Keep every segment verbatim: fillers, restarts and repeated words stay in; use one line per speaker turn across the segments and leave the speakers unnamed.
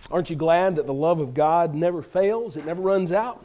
Aren't you glad that the love of God never fails, it never runs out,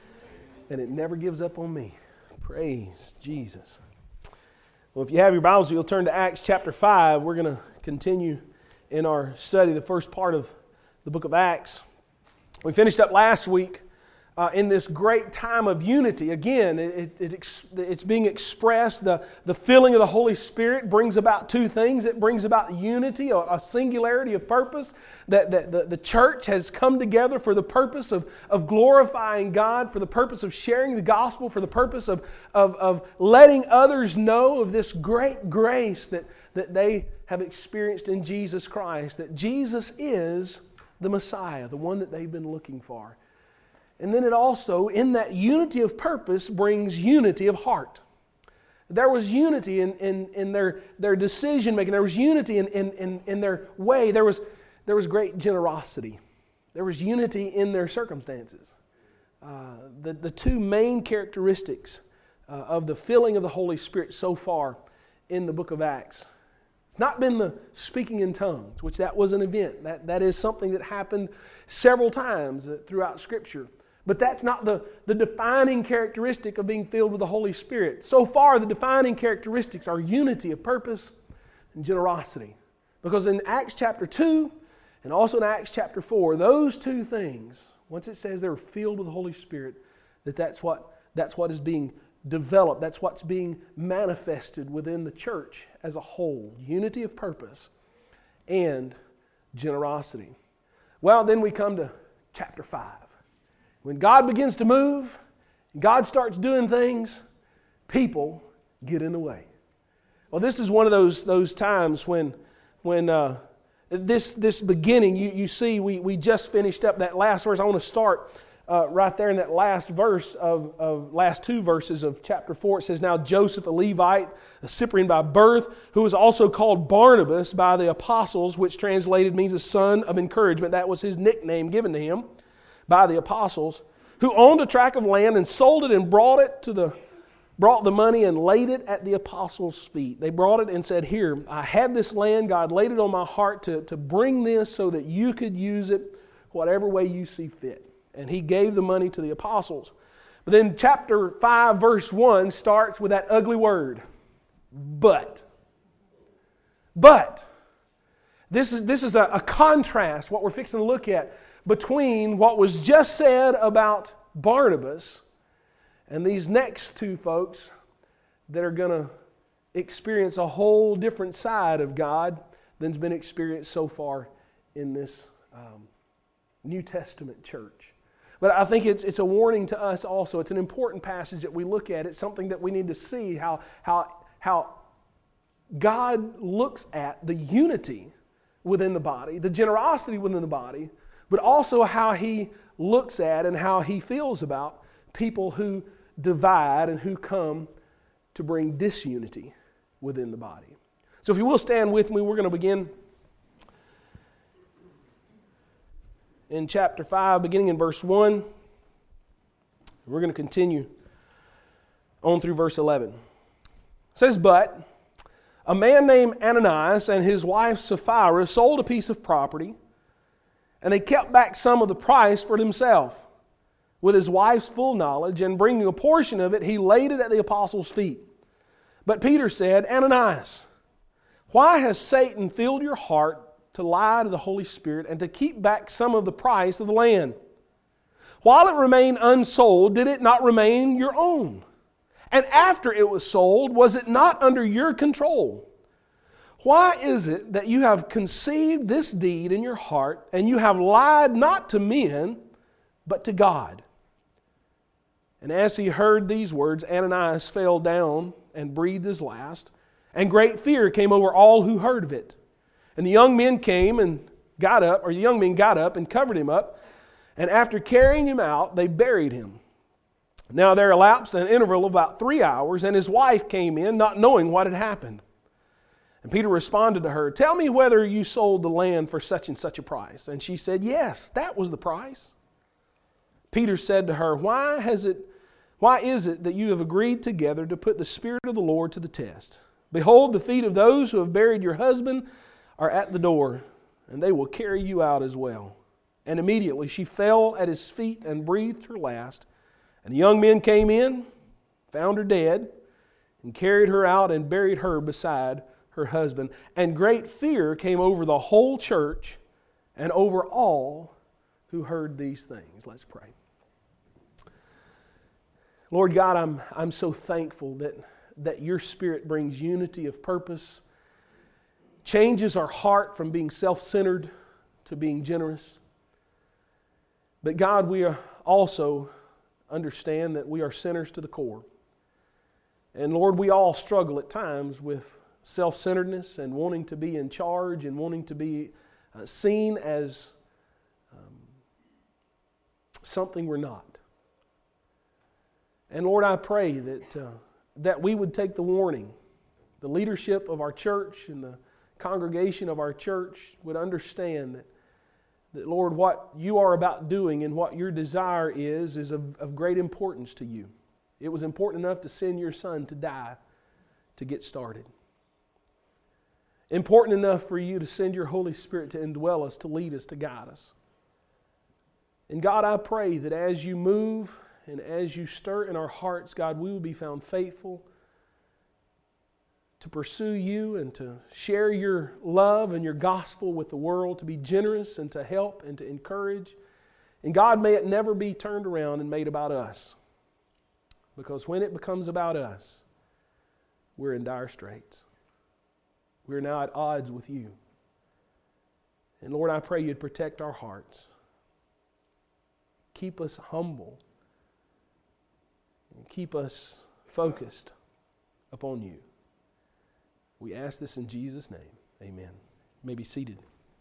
and it never gives up on me? Praise Jesus. Well, if you have your Bibles, you'll turn to Acts chapter five. We're going to continue in our study, the first part of the book of Acts. We finished up last week uh, in this great time of unity. Again, it, it, it, it's being expressed. The, the filling of the Holy Spirit brings about two things. It brings about unity, a, a singularity of purpose, that, that the, the church has come together for the purpose of, of glorifying God, for the purpose of sharing the gospel, for the purpose of, of, of letting others know of this great grace that, that they have experienced in Jesus Christ, that Jesus is the Messiah, the one that they've been looking for. And then it also, in that unity of purpose, brings unity of heart. There was unity in, in, in their, their decision making. There was unity in, in, in, in their way. There was, there was great generosity. There was unity in their circumstances. Uh, the, the two main characteristics uh, of the filling of the Holy Spirit so far in the book of Acts. It's not been the speaking in tongues, which that was an event. That, that is something that happened several times throughout Scripture. But that's not the, the defining characteristic of being filled with the Holy Spirit. So far, the defining characteristics are unity of purpose and generosity. Because in Acts chapter two and also in Acts chapter four, those two things, once it says they were filled with the Holy Spirit, that that's what, that's what is being developed. That's what's being manifested within the church as a whole. Unity of purpose and generosity. Well, then we come to chapter five. When God begins to move, God starts doing things, people get in the way. Well, this is one of those, those times when, when uh, this, this beginning, you, you see, we, we just finished up that last verse. I want to start uh, right there in that last verse of, of last two verses of chapter four. It says, "Now Joseph, a Levite, a Cyprian by birth, who was also called Barnabas by the apostles," which translated means a son of encouragement. That was his nickname given to him by the apostles, "who owned a tract of land and sold it and brought it to the brought the money and laid it at the apostles' feet." They brought it and said, "Here, I had this land. God laid it on my heart to, to bring this so that you could use it whatever way you see fit." And he gave the money to the apostles. But then chapter five, verse one starts with that ugly word, but. But. This is, this is a, a contrast, what we're fixing to look at, between what was just said about Barnabas and these next two folks that are going to experience a whole different side of God than's been experienced so far in this um, New Testament church. But I think it's, it's a warning to us also. It's an important passage that we look at. It's something that we need to see how, how, how God looks at the unity within the body, the generosity within the body, but also how He looks at and how He feels about people who divide and who come to bring disunity within the body. So if you will stand with me, we're going to begin in chapter five, beginning in verse one. We're going to continue on through verse eleven. It says, "But a man named Ananias and his wife Sapphira sold a piece of property, and they kept back some of the price for themselves, with his wife's full knowledge, and bringing a portion of it, he laid it at the apostles' feet. But Peter said, 'Ananias, why has Satan filled your heart to lie to the Holy Spirit and to keep back some of the price of the land? While it remained unsold, did it not remain your own? And after it was sold, was it not under your control? Why is it that you have conceived this deed in your heart, and you have lied not to men, but to God?' And as he heard these words, Ananias fell down and breathed his last, and great fear came over all who heard of it. And the young men came and got up, or the young men got up and covered him up, and after carrying him out, they buried him. Now there elapsed an interval of about three hours, and his wife came in, not knowing what had happened. And Peter responded to her, 'Tell me whether you sold the land for such and such a price.' And she said, 'Yes, that was the price.' Peter said to her, Why has it, why is it that you have agreed together to put the Spirit of the Lord to the test? Behold, the feet of those who have buried your husband are at the door, and they will carry you out as well.' And immediately she fell at his feet and breathed her last. And the young men came in, found her dead, and carried her out and buried her beside her husband. And great fear came over the whole church and over all who heard these things. Let's pray. Lord God, I'm, I'm so thankful that, that your Spirit brings unity of purpose, changes our heart from being self-centered to being generous. But God, we also understand that we are sinners to the core. And Lord, we all struggle at times with self-centeredness and wanting to be in charge and wanting to be uh, seen as um, something we're not. And Lord, I pray that, uh, that we would take the warning. The leadership of our church and the congregation of our church would understand that That, Lord, what you are about doing and what your desire is, is of, of great importance to you. It was important enough to send your Son to die to get started. Important enough for you to send your Holy Spirit to indwell us, to lead us, to guide us. And God, I pray that as you move and as you stir in our hearts, God, we will be found faithful to pursue you and to share your love and your gospel with the world, to be generous and to help and to encourage. And God, may it never be turned around and made about us. Because when it becomes about us, we're in dire straits. We're now at odds with you. And Lord, I pray you'd protect our hearts. Keep us humble. And keep us focused upon you. We ask this in Jesus' name. Amen. You may be seated.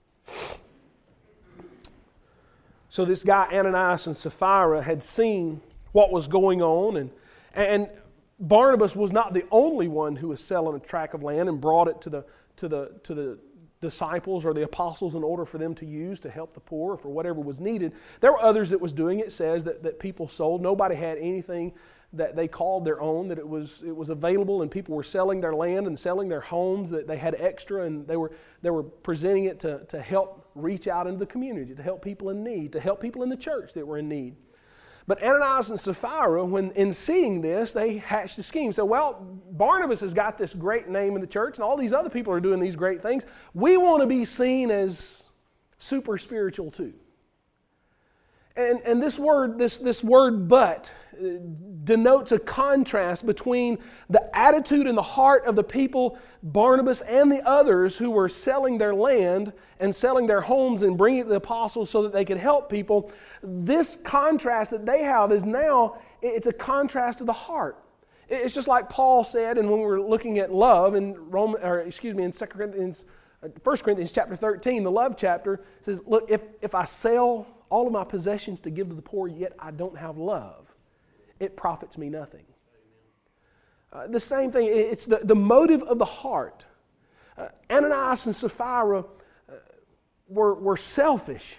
So this guy Ananias and Sapphira had seen what was going on, and, and Barnabas was not the only one who was selling a tract of land and brought it to the to the to the disciples or the apostles in order for them to use to help the poor or for whatever was needed. There were others that was doing it. It says that, that people sold. Nobody had anything that they called their own, that it was it was available, and people were selling their land and selling their homes, that they had extra, and they were they were presenting it to, to help reach out into the community, to help people in need, to help people in the church that were in need. But Ananias and Sapphira, when in seeing this, they hatched a scheme. So, well, Barnabas has got this great name in the church, and all these other people are doing these great things. We want to be seen as super spiritual too. And and this word, this this word "but" denotes a contrast between the attitude and the heart of the people, Barnabas and the others who were selling their land and selling their homes and bringing it to the apostles so that they could help people. This contrast that they have is now, it's a contrast of the heart. It's just like Paul said, and when we were looking at love in Roman, or excuse me, in Second Corinthians, First Corinthians chapter thirteen, the love chapter says, "Look, if if I sell all of my possessions to give to the poor, yet I don't have love, it profits me nothing." Uh, the same thing, it's the, the motive of the heart. Uh, Ananias and Sapphira uh, were, were selfish.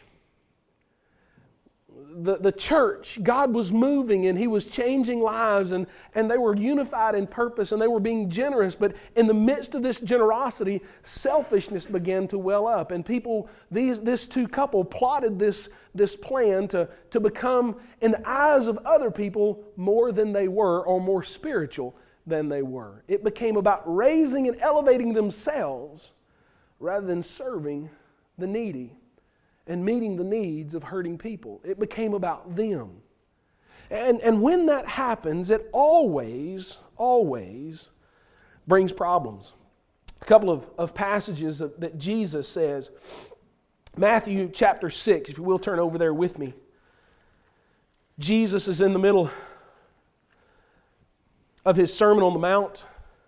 The, the church, God was moving and He was changing lives, and, and they were unified in purpose and they were being generous. But in the midst of this generosity, selfishness began to well up. And people, these this two couple plotted this, this plan to, to become, in the eyes of other people, more than they were, or more spiritual than they were. It became about raising and elevating themselves rather than serving the needy and meeting the needs of hurting people. It became about them. And, and when that happens, it always, always brings problems. A couple of, of passages that, that Jesus says. Matthew chapter six, if you will turn over there with me. Jesus is in the middle of His Sermon on the Mount,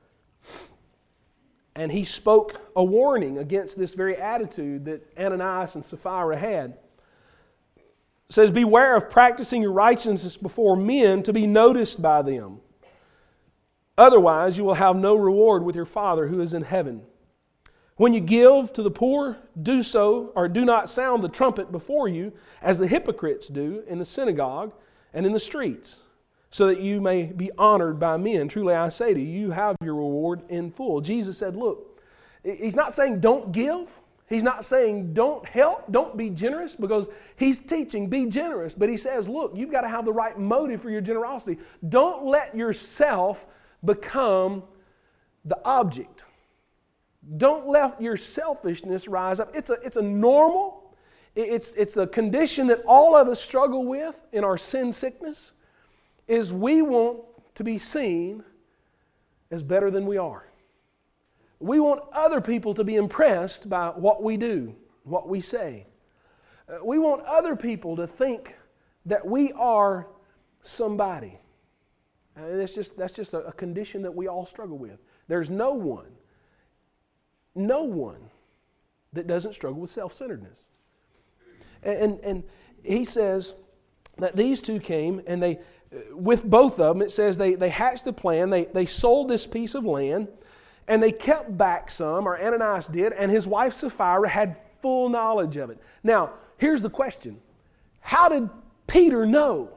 and He spoke a warning against this very attitude that Ananias and Sapphira had. It says, "Beware of practicing your righteousness before men to be noticed by them. Otherwise you will have no reward with your Father who is in heaven. When you give to the poor, do so, or do not sound the trumpet before you, as the hypocrites do in the synagogue and in the streets, so that you may be honored by men. Truly I say to you, you have your reward in full." Jesus said, look, He's not saying don't give. He's not saying don't help, don't be generous, because he's teaching be generous. But he says, look, you've got to have the right motive for your generosity. Don't let yourself become the object. Don't let your selfishness rise up. It's a, it's a normal, it's, it's a condition that all of us struggle with in our sin sickness, is we want to be seen as better than we are. We want other people to be impressed by what we do, what we say. Uh, we want other people to think that we are somebody. And that's just, that's just a, a condition that we all struggle with. There's no one, no one that doesn't struggle with self-centeredness. And, and, and he says that these two came, and they, with both of them, it says they, they hatched the plan. They, they sold this piece of land, and they kept back some, or Ananias did, and his wife Sapphira had full knowledge of it. Now, here's the question. How did Peter know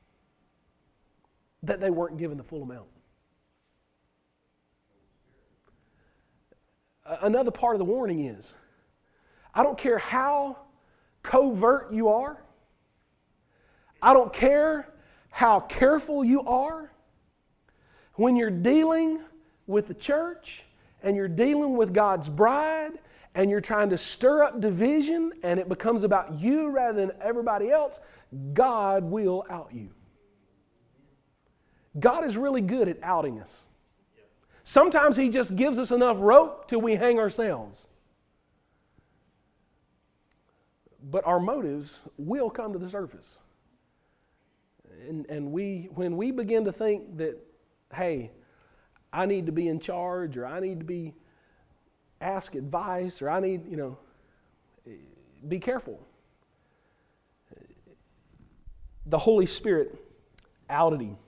that they weren't given the full amount? Another part of the warning is, I don't care how covert you are, I don't care how careful you are, when you're dealing with the church and you're dealing with God's bride and you're trying to stir up division and it becomes about you rather than everybody else, God will out you. God is really good at outing us. Sometimes He just gives us enough rope till we hang ourselves. But our motives will come to the surface. And, and we, when we begin to think that, hey, I need to be in charge, or I need to be ask advice, or I need, you know, be careful. The Holy Spirit outed him.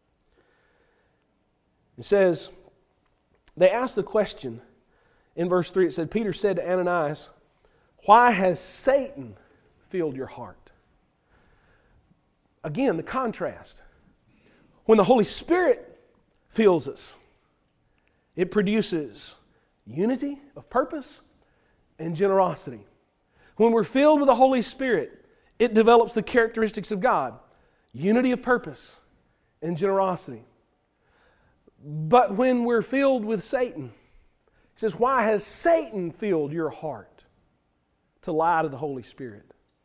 It says, they asked the question, in verse three it said, Peter said to Ananias, why has Satan filled your heart? Again, the contrast. When the Holy Spirit fills us, it produces unity of purpose and generosity. When we're filled with the Holy Spirit, it develops the characteristics of God, unity of purpose and generosity. But when we're filled with Satan, it says, why has Satan filled your heart to lie to the Holy Spirit?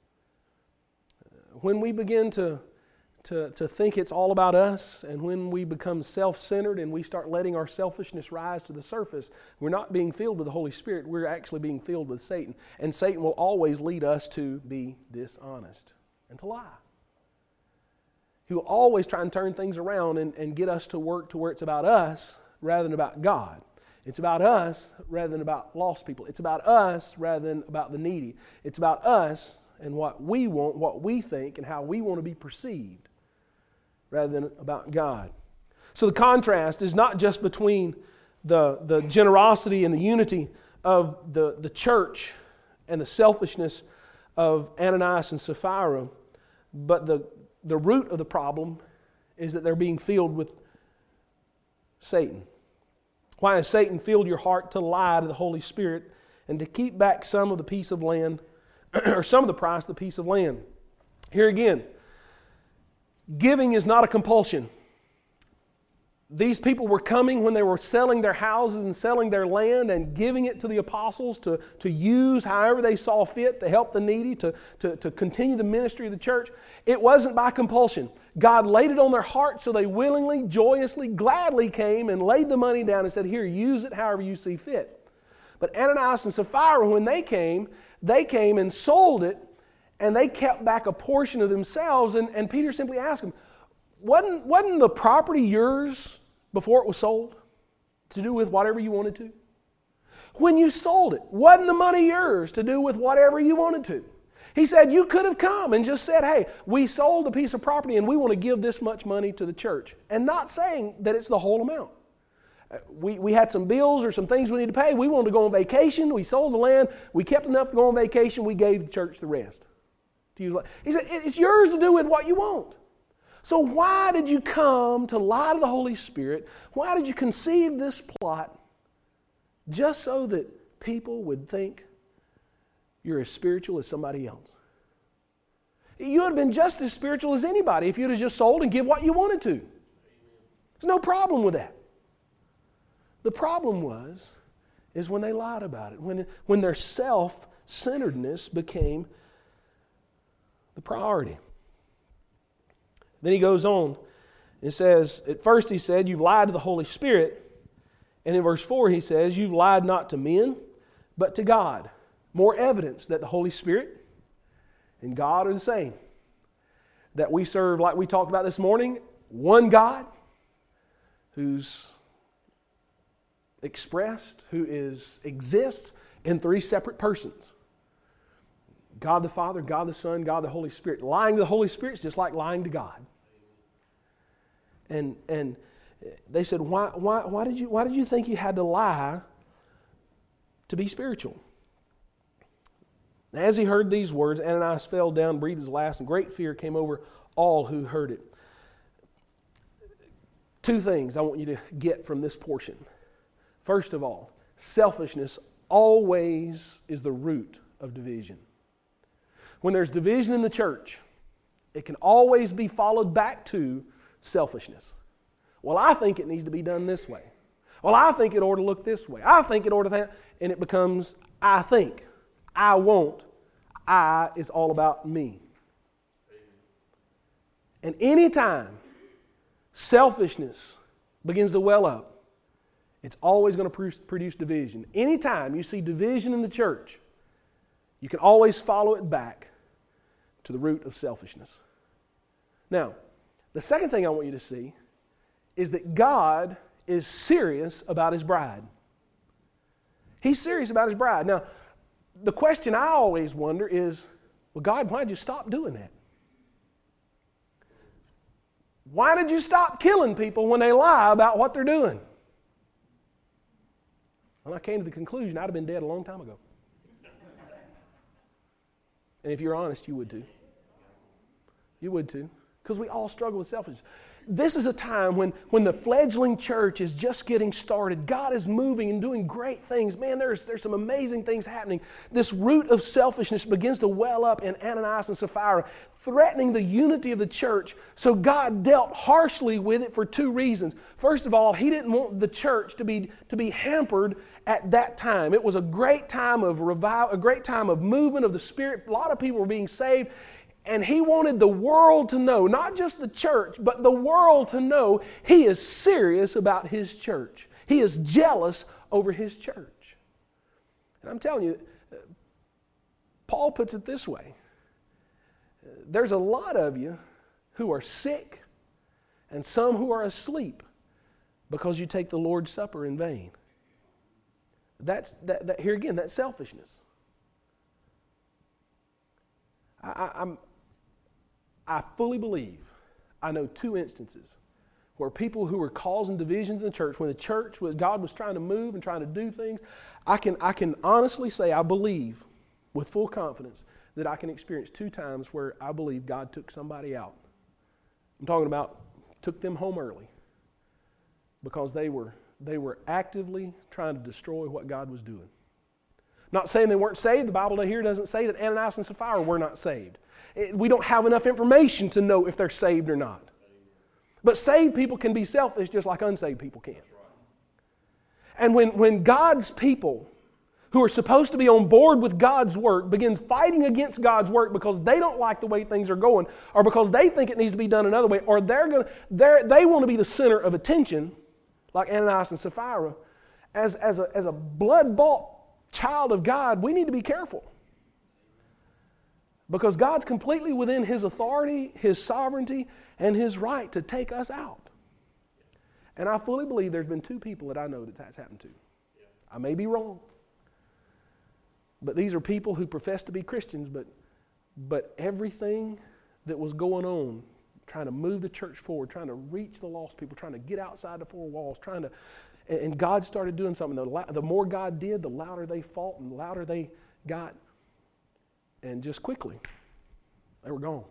When we begin to To, to think it's all about us, and when we become self-centered and we start letting our selfishness rise to the surface, we're not being filled with the Holy Spirit, we're actually being filled with Satan. And Satan will always lead us to be dishonest and to lie. He will always try and turn things around and, and get us to work to where it's about us rather than about God. It's about us rather than about lost people. It's about us rather than about the needy. It's about us and what we want, what we think, and how we want to be perceived, rather than about God. So the contrast is not just between the, the generosity and the unity of the, the church and the selfishness of Ananias and Sapphira, but the, the root of the problem is that they're being filled with Satan. Why has Satan filled your heart to lie to the Holy Spirit and to keep back some of the piece of land, or some of the price of the piece of land? Here again, giving is not a compulsion. These people were coming when they were selling their houses and selling their land and giving it to the apostles to, to use however they saw fit to help the needy, to, to, to continue the ministry of the church. It wasn't by compulsion. God laid it on their heart, so they willingly, joyously, gladly came and laid the money down and said, here, use it however you see fit. But Ananias and Sapphira, when they came, they came and sold it, and they kept back a portion of themselves. And, and Peter simply asked them, wasn't, wasn't the property yours before it was sold? To do with whatever you wanted to? When you sold it, wasn't the money yours to do with whatever you wanted to? He said you could have come and just said, hey, we sold a piece of property and we want to give this much money to the church. And not saying that it's the whole amount. We, we had some bills or some things we need to pay. We wanted to go on vacation. We sold the land. We kept enough to go on vacation. We gave the church the rest. He said, it's yours to do with what you want. So why did you come to lie to the Holy Spirit? Why did you conceive this plot? Just so that people would think you're as spiritual as somebody else. You would have been just as spiritual as anybody if you'd have just sold and give what you wanted to. There's no problem with that. The problem was, is when they lied about it, when, when their self-centeredness became the priority. Then he goes on and says, at first he said, you've lied to the Holy Spirit. And in verse four he says, you've lied not to men, but to God. More evidence that the Holy Spirit and God are the same. That we serve, like we talked about this morning, one God who's expressed, who is exists in three separate persons. God the Father, God the Son, God the Holy Spirit. Lying to the Holy Spirit is just like lying to God. And and they said, why why why did you why did you think you had to lie to be spiritual? As he heard these words, Ananias fell down, breathed his last, and great fear came over all who heard it. Two things I want you to get from this portion. First of all, selfishness always is the root of division. When there's division in the church, it can always be followed back to selfishness. Well, I think it needs to be done this way. Well, I think it ought to look this way. I think it ought to that. And it becomes, I think, I won't, I is all about me. And anytime selfishness begins to well up, it's always going to produce division. Anytime you see division in the church, you can always follow it back to the root of selfishness. Now, the second thing I want you to see is that God is serious about His bride. He's serious about His bride. Now, the question I always wonder is, well, God, why did you stop doing that? Why did you stop killing people when they lie about what they're doing? Well, I came to the conclusion I'd have been dead a long time ago. And if you're honest, you would too. You would too. Because we all struggle with selfishness. This is a time when, when the fledgling church is just getting started. God is moving and doing great things. Man, there's, there's some amazing things happening. This root of selfishness begins to well up in Ananias and Sapphira, threatening the unity of the church. So God dealt harshly with it for two reasons. First of all, He didn't want the church to be, to be hampered at that time. It was a great time of revival, a great time of movement of the Spirit. A lot of people were being saved. And He wanted the world to know, not just the church, but the world to know He is serious about His church. He is jealous over His church. And I'm telling you, Paul puts it this way. There's a lot of you who are sick and some who are asleep because you take the Lord's Supper in vain. That's that, that here again, that's selfishness. I, I, I'm I fully believe, I know two instances where people who were causing divisions in the church, when the church, was God was trying to move and trying to do things, I can, I can honestly say I believe with full confidence that I can experience two times where I believe God took somebody out. I'm talking about took them home early because they were, they were actively trying to destroy what God was doing. Not saying they weren't saved. The Bible here doesn't say that Ananias and Sapphira were not saved. It, we don't have enough information to know if they're saved or not. But saved people can be selfish just like unsaved people can. And when, when God's people who are supposed to be on board with God's work begin fighting against God's work because they don't like the way things are going, or because they think it needs to be done another way, or they're going they're, they want to be the center of attention, like Ananias and Sapphira, as, as a, as a blood-bought child of God, we need to be careful. Because God's completely within His authority, His sovereignty, and His right to take us out. And I fully believe there's been two people that I know that that's happened to. I may be wrong. But these are people who profess to be Christians, but, but everything that was going on, trying to move the church forward, trying to reach the lost people, trying to get outside the four walls, trying to, and God started doing something. The, the more God did, the louder they fought and the louder they got. And just quickly, they were gone.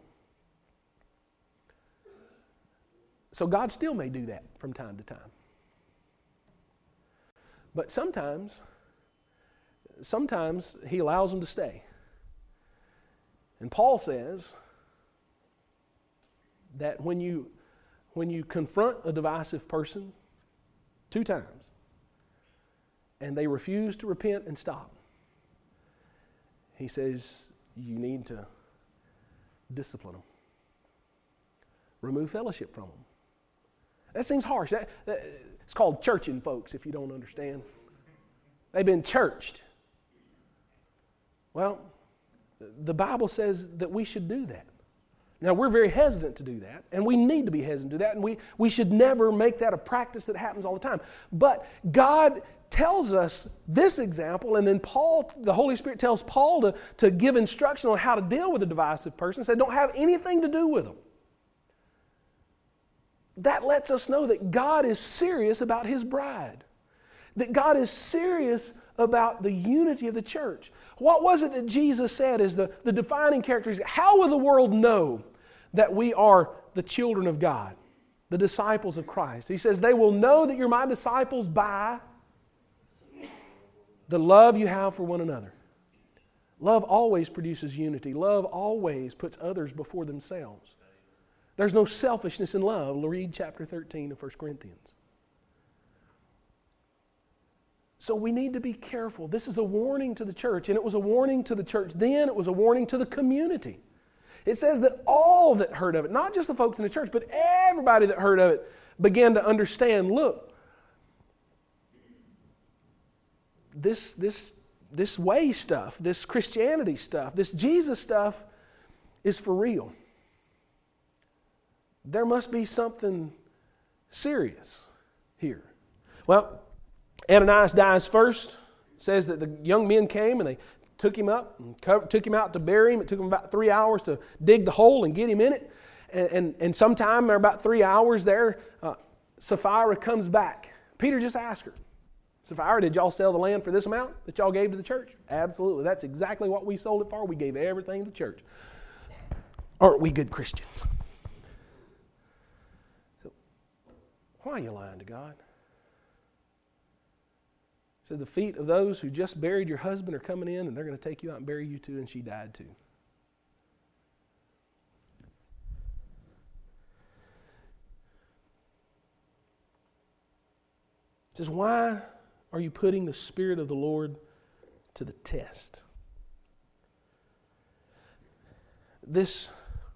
So God still may do that from time to time. But sometimes, sometimes He allows them to stay. And Paul says that when you, when you confront a divisive person two times and they refuse to repent and stop, he says you need to discipline them. Remove fellowship from them. That seems harsh. That, that, it's called churching, folks, if you don't understand. They've been churched. Well, the Bible says that we should do that. Now, we're very hesitant to do that, and we need to be hesitant to do that, and we, we should never make that a practice that happens all the time. But God tells us this example, and then Paul, the Holy Spirit tells Paul to, to give instruction on how to deal with a divisive person. Said, don't have anything to do with them. That lets us know that God is serious about His bride. That God is serious about the unity of the church. What was it that Jesus said is the, the defining characteristic? How will the world know that we are the children of God, the disciples of Christ? He says, they will know that you're my disciples by the love you have for one another. Love always produces unity. Love always puts others before themselves. There's no selfishness in love. Read chapter thirteen of First Corinthians. So we need to be careful. This is a warning to the church, and it was a warning to the church then, it was a warning to the community. It says that all that heard of it, not just the folks in the church, but everybody that heard of it began to understand, look, this, this, this way stuff, this Christianity stuff, this Jesus stuff is for real. There must be something serious here. Well, Ananias dies first. It says that the young men came and they took him up and covered, took him out to bury him. It took them about three hours to dig the hole and get him in it. And, and, and sometime, or about three hours there, uh, Sapphira comes back. Peter just asked her, Sapphira, did y'all sell the land for this amount that y'all gave to the church? Absolutely. That's exactly what we sold it for. We gave everything to the church. Aren't we good Christians? So, why are you lying to God? It says the feet of those who just buried your husband are coming in and they're going to take you out and bury you too, and she died too. It says, why are you putting the Spirit of the Lord to the test? This,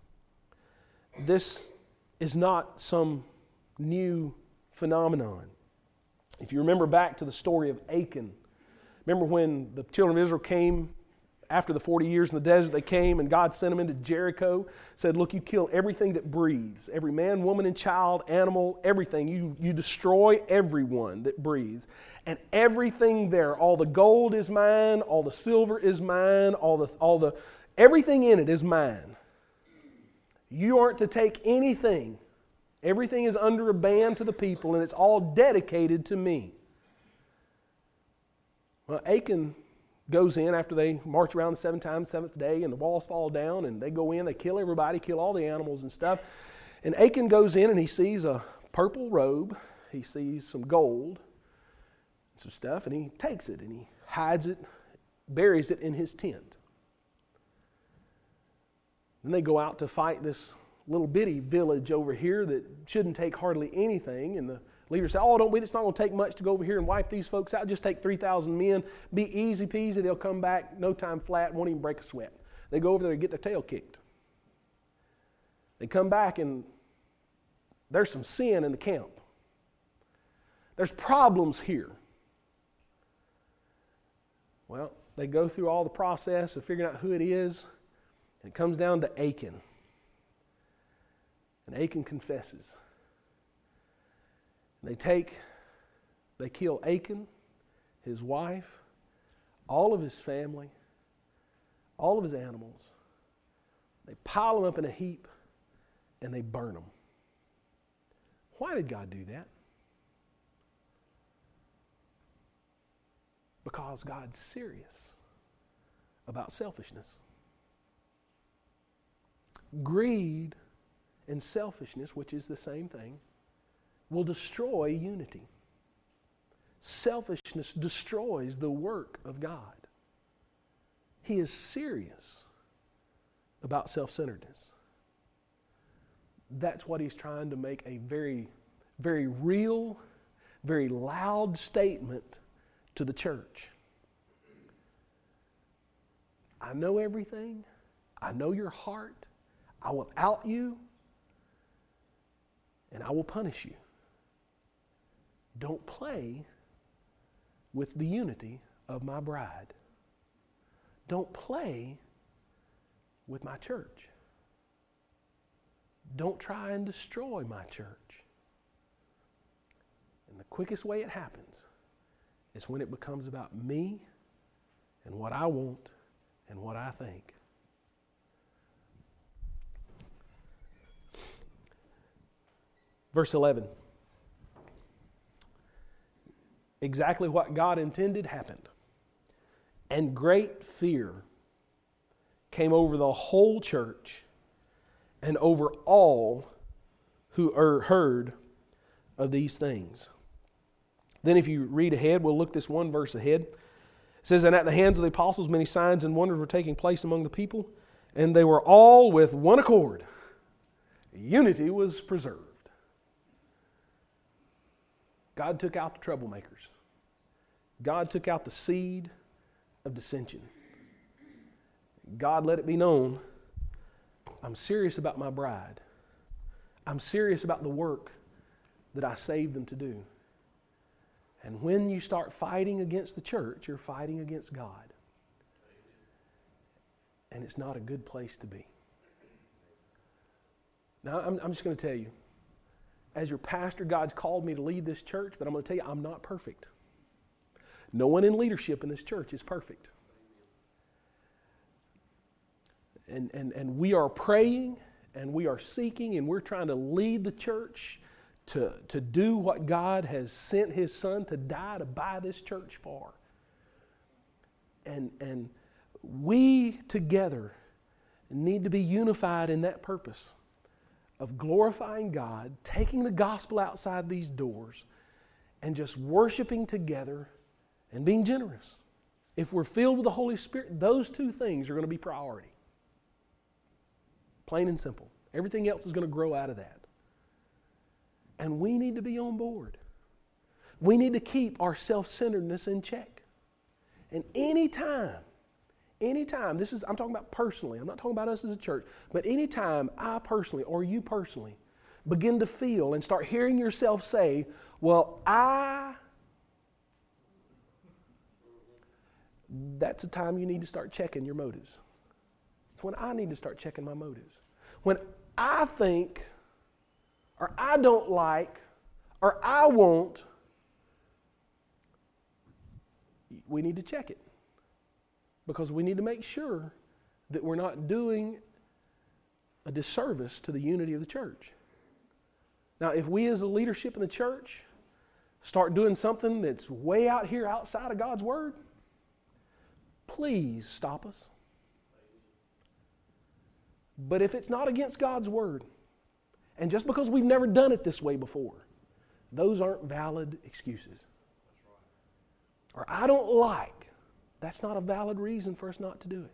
this is not some new phenomenon. If you remember back to the story of Achan, remember when the children of Israel came after the forty years in the desert, they came and God sent them into Jericho, said, look, you kill everything that breathes, every man, woman, and child, animal, everything. You, you destroy everyone that breathes. And everything there, all the gold is mine, all the silver is mine, all the, all the, everything in it is mine. You aren't to take anything. Everything is under a ban to the people, and it's all dedicated to me. Well, Achan goes in after they march around the seven times, seventh day, and the walls fall down, and they go in, they kill everybody, kill all the animals and stuff. And Achan goes in, and he sees a purple robe. He sees some gold, some stuff, and he takes it, and he hides it, buries it in his tent. Then they go out to fight this little bitty village over here that shouldn't take hardly anything. And the leader said, oh, don't we, it's not going to take much to go over here and wipe these folks out. Just take three thousand men. Be easy peasy. They'll come back no time flat, won't even break a sweat. They go over there and get their tail kicked. They come back and there's some sin in the camp. There's problems here. Well, they go through all the process of figuring out who it is, and it comes down to Achan. And Achan confesses. They take, they kill Achan, his wife, all of his family, all of his animals. They pile them up in a heap and they burn them. Why did God do that? Because God's serious about selfishness. Greed and selfishness, which is the same thing, will destroy unity. Selfishness destroys the work of God. He is serious about self-centeredness. That's what he's trying to make a very, very real, very loud statement to the church. I know everything. I know your heart. I will out you, and I will punish you. Don't play with the unity of my bride. Don't play with my church. Don't try and destroy my church. And the quickest way it happens is when it becomes about me and what I want and what I think. Verse eleven. Exactly what God intended happened. And great fear came over the whole church and over all who er, heard of these things. Then if you read ahead, we'll look this one verse ahead. It says, and at the hands of the apostles many signs and wonders were taking place among the people, and they were all with one accord. Unity was preserved. God took out the troublemakers. God took out the seed of dissension. God let it be known, I'm serious about my bride. I'm serious about the work that I saved them to do. And when you start fighting against the church, you're fighting against God. And it's not a good place to be. Now, I'm, I'm just going to tell you, as your pastor, God's called me to lead this church, but I'm going to tell you, I'm not perfect. No one in leadership in this church is perfect. And, and, and we are praying, and we are seeking, and we're trying to lead the church to, to do what God has sent His Son to die to buy this church for. And, and we together need to be unified in that purpose of glorifying God, taking the gospel outside these doors, and just worshiping together and being generous. If we're filled with the Holy Spirit, those two things are going to be priority. Plain and simple. Everything else is going to grow out of that. And we need to be on board. We need to keep our self-centeredness in check. And anytime, anytime, this is, I'm talking about personally, I'm not talking about us as a church, but anytime I personally or you personally begin to feel and start hearing yourself say, well, I, that's the time you need to start checking your motives. It's when I need to start checking my motives. When I think, or I don't like, or I won't, we need to check it. Because we need to make sure that we're not doing a disservice to the unity of the church. Now, if we as a leadership in the church start doing something that's way out here outside of God's Word, please stop us. But if it's not against God's Word, and just because we've never done it this way before, those aren't valid excuses. Or I don't like, that's not a valid reason for us not to do it.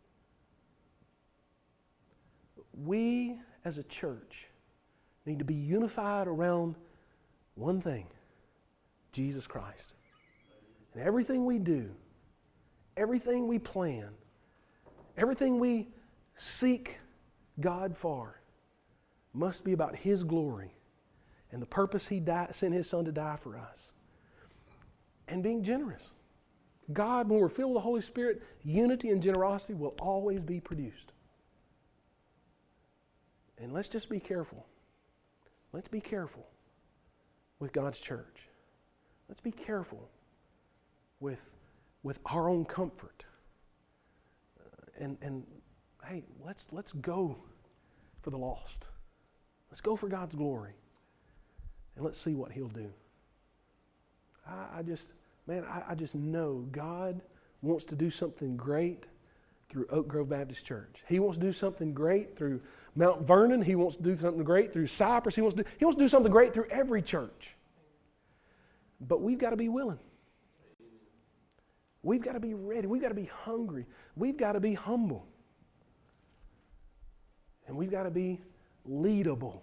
We as a church need to be unified around one thing, Jesus Christ. And everything we do, everything we plan, everything we seek God for must be about His glory and the purpose He died, sent His Son to die for us. And being generous. God, when we're filled with the Holy Spirit, unity and generosity will always be produced. And let's just be careful. Let's be careful with God's church. Let's be careful with, with our own comfort. Uh, and, and hey, let's, let's go for the lost. Let's go for God's glory. And let's see what He'll do. I, I just, man, I, I just know God wants to do something great through Oak Grove Baptist Church. He wants to do something great through Mount Vernon. He wants to do something great through Cypress. He wants to do, he wants to do something great through every church. But we've got to be willing. We've got to be ready. We've got to be hungry. We've got to be humble. And we've got to be leadable.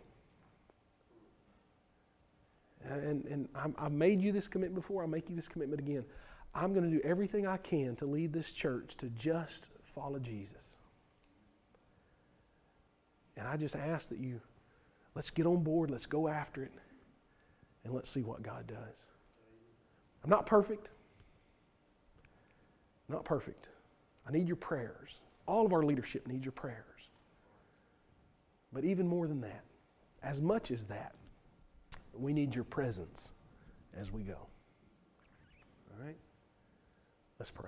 And, and I'm, I've made you this commitment before. I'll make you this commitment again. I'm going to do everything I can to lead this church to just follow Jesus. And I just ask that you, let's get on board, let's go after it, and let's see what God does. I'm not perfect. I'm not perfect. I need your prayers. All of our leadership needs your prayers. But even more than that, as much as that, we need your presence as we go. All right? Let's pray.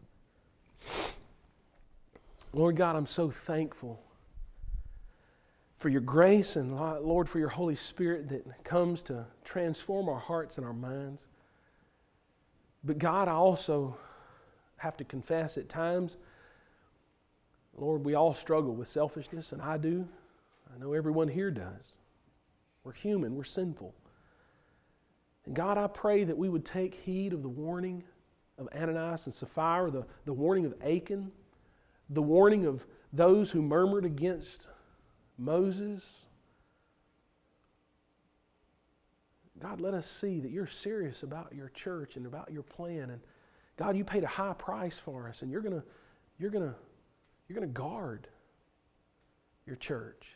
Lord God, I'm so thankful for your grace and, Lord, for your Holy Spirit that comes to transform our hearts and our minds. But God, I also have to confess at times, Lord, we all struggle with selfishness, and I do. I know everyone here does. We're human. We're sinful. And God, I pray that we would take heed of the warning of Ananias and Sapphira, the, the warning of Achan, the warning of those who murmured against Moses. God, let us see that you're serious about your church and about your plan. And God, you paid a high price for us, and you're gonna, you're gonna, you're gonna guard your church.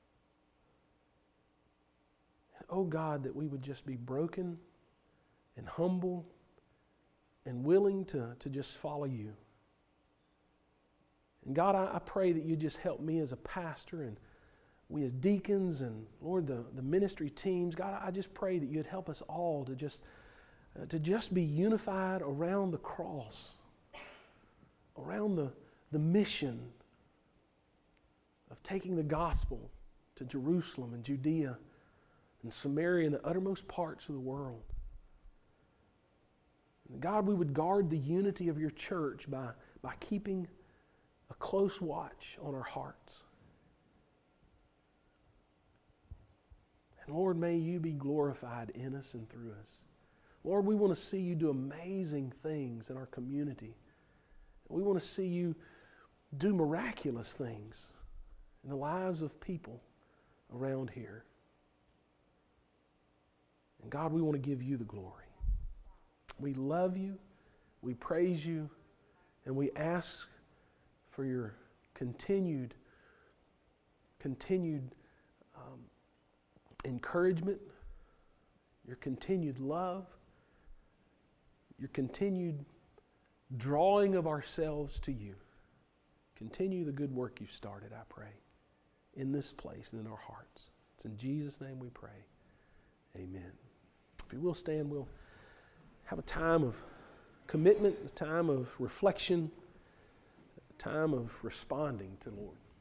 Oh God, that we would just be broken and humble and willing to, to just follow you. And God, I, I pray that you just help me as a pastor and we as deacons and, Lord, the, the ministry teams. God, I just pray that you'd help us all to just, uh, to just be unified around the cross, around the, the mission of taking the gospel to Jerusalem and Judea and Samaria and the uttermost parts of the world. And God, we would guard the unity of your church by, by keeping a close watch on our hearts. And Lord, may you be glorified in us and through us. Lord, we want to see you do amazing things in our community. We want to see you do miraculous things in the lives of people around here. And God, we want to give you the glory. We love you, we praise you, and we ask for your continued, continued um, encouragement, your continued love, your continued drawing of ourselves to you. Continue the good work you've started, I pray, in this place and in our hearts. It's in Jesus' name we pray. Amen. If you will stand, we'll have a time of commitment, a time of reflection, a time of responding to the Lord.